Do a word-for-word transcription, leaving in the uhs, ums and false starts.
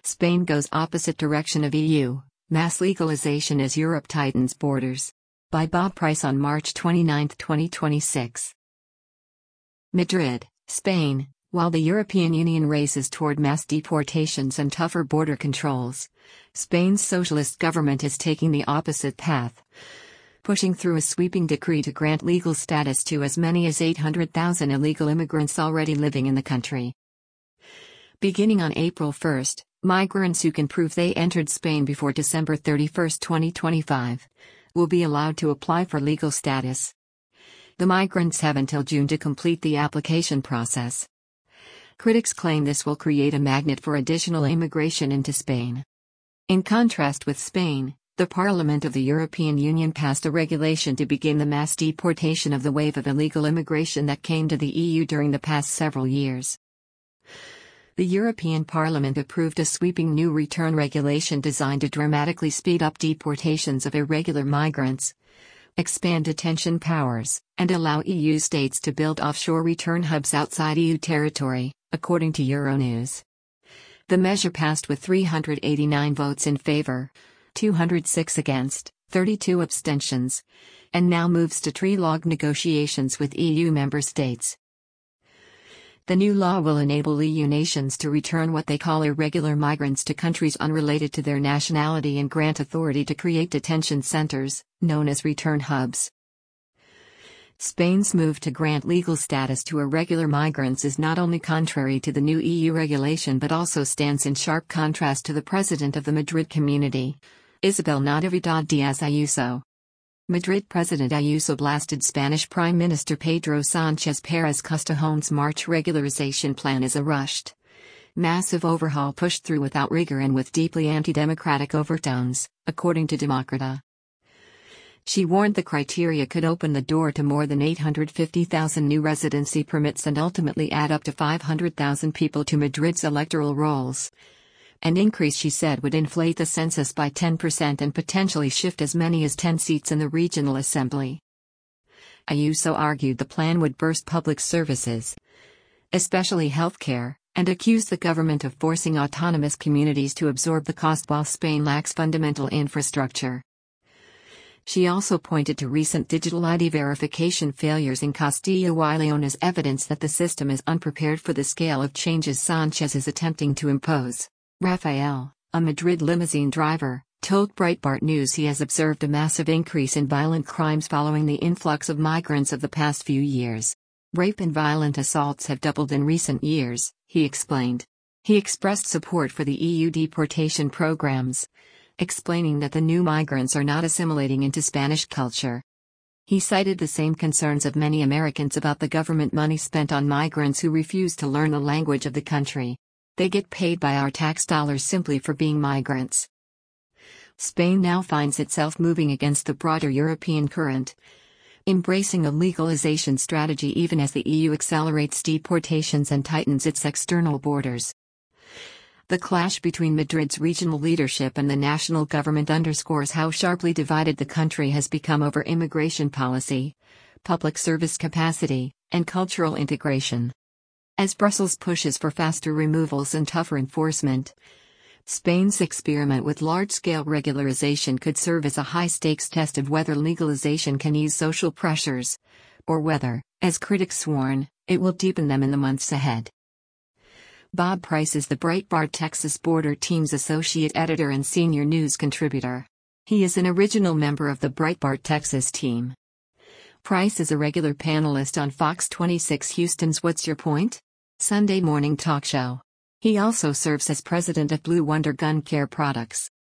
Spain goes opposite direction of E U, mass legalization as Europe tightens borders. By Bob Price on March twenty-ninth, twenty twenty-six. Madrid, Spain. While the European Union races toward mass deportations and tougher border controls, Spain's socialist government is taking the opposite path, pushing through a sweeping decree to grant legal status to as many as eight hundred thousand illegal immigrants already living in the country. Beginning on April first, migrants who can prove they entered Spain before December thirty-first, twenty twenty-five, will be allowed to apply for legal status. The migrants have until June to complete the application process. Critics claim this will create a magnet for additional immigration into Spain. In contrast with Spain, the Parliament of the European Union passed a regulation to begin the mass deportation of the wave of illegal immigration that came to the E U during the past several years. The European Parliament approved a sweeping new return regulation designed to dramatically speed up deportations of irregular migrants, expand detention powers, and allow E U states to build offshore return hubs outside E U territory, according to Euronews. The measure passed with three hundred eighty-nine votes in favor, two hundred six against, thirty-two abstentions, and now moves to trilogue negotiations with E U member states. The new law will enable E U nations to return what they call irregular migrants to countries unrelated to their nationality and grant authority to create detention centers, known as return hubs. Spain's move to grant legal status to irregular migrants is not only contrary to the new E U regulation but also stands in sharp contrast to the president of the Madrid community, Isabel Natividad Díaz Ayuso. Madrid President Ayuso blasted Spanish Prime Minister Pedro Sánchez Pérez Castejón's March regularization plan as a rushed, massive overhaul pushed through without rigor and with deeply anti-democratic overtones, according to Demócrata. She warned the criteria could open the door to more than eight hundred fifty thousand new residency permits and ultimately add up to five hundred thousand people to Madrid's electoral rolls. An increase, she said, would inflate the census by ten percent and potentially shift as many as ten seats in the regional assembly. Ayuso argued the plan would burst public services, especially healthcare, and accused the government of forcing autonomous communities to absorb the cost while Spain lacks fundamental infrastructure. She also pointed to recent digital I D verification failures in Castilla y León as evidence that the system is unprepared for the scale of changes Sánchez is attempting to impose. Rafael, a Madrid limousine driver, told Breitbart News he has observed a massive increase in violent crimes following the influx of migrants of the past few years. Rape and violent assaults have doubled in recent years, he explained. He expressed support for the E U deportation programs, explaining that the new migrants are not assimilating into Spanish culture. He cited the same concerns of many Americans about the government money spent on migrants who refuse to learn the language of the country. They get paid by our tax dollars simply for being migrants. Spain now finds itself moving against the broader European current, embracing a legalization strategy even as the E U accelerates deportations and tightens its external borders. The clash between Madrid's regional leadership and the national government underscores how sharply divided the country has become over immigration policy, public service capacity, and cultural integration. As Brussels pushes for faster removals and tougher enforcement, Spain's experiment with large-scale regularization could serve as a high-stakes test of whether legalization can ease social pressures, or whether, as critics warn, it will deepen them in the months ahead. Bob Price is the Breitbart Texas Border Team's associate editor and senior news contributor. He is an original member of the Breitbart Texas team. Price is a regular panelist on Fox twenty-six Houston's What's Your Point? Sunday morning talk show. He also serves as president of Blue Wonder Gun Care Products.